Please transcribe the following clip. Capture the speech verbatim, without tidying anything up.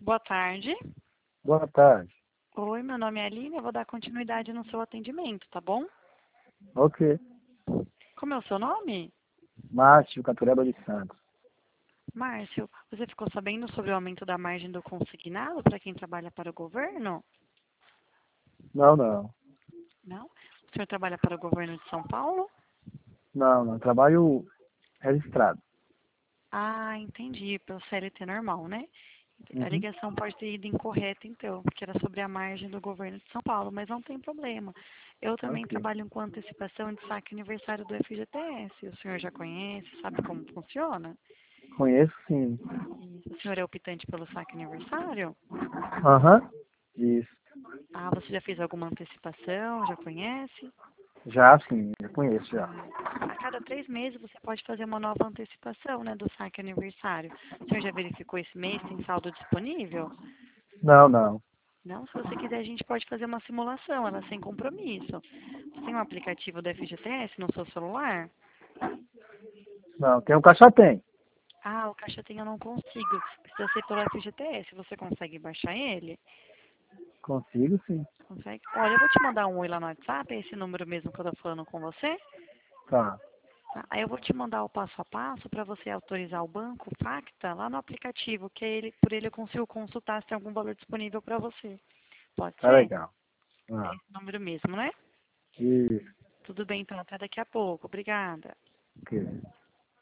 Boa tarde. Boa tarde. Oi, meu nome é Aline, eu vou dar continuidade no seu atendimento, tá bom? Ok. Como é o seu nome? Márcio Cantureba de Santos. Márcio, você ficou sabendo sobre o aumento da margem do consignado para quem trabalha para o governo? Não, não. Não? O senhor trabalha para o governo de São Paulo? Não, não. Trabalho registrado. Ah, entendi, pelo C L T normal, né? A Uhum. ligação pode ter ido incorreta, então, porque era sobre a margem do governo de São Paulo, mas não tem problema. Eu também Ok. trabalho com antecipação de saque aniversário do F G T S. O senhor já conhece, sabe como funciona? Conheço, sim. E o senhor é optante pelo saque aniversário? Aham. Isso. Ah, você já fez alguma antecipação? Já conhece? Já, sim. Já conheço, já. Ah, a cada três meses você pode fazer uma nova antecipação, né, do saque aniversário. O senhor já verificou esse mês? Tem saldo disponível? Não, não. Não, se você quiser, a gente pode fazer uma simulação, ela é sem compromisso. Você tem um aplicativo do F G T S no seu celular? Não, tem um caixa tem. Ah, o Caixa Tem eu não consigo. Precisa ser pelo F G T S. Você consegue baixar ele? Consigo, sim. Consegue? Olha, eu vou te mandar um oi lá no WhatsApp, é esse número mesmo que eu tô falando com você. Tá. Tá? Aí eu vou te mandar o passo a passo para você autorizar o banco, o Facta, lá no aplicativo, que ele, por ele eu consigo consultar se tem algum valor disponível para você. Pode Tá ser? legal. É Ah. esse número mesmo, né? Isso. Tudo bem, então, até daqui a pouco. Obrigada. Ok.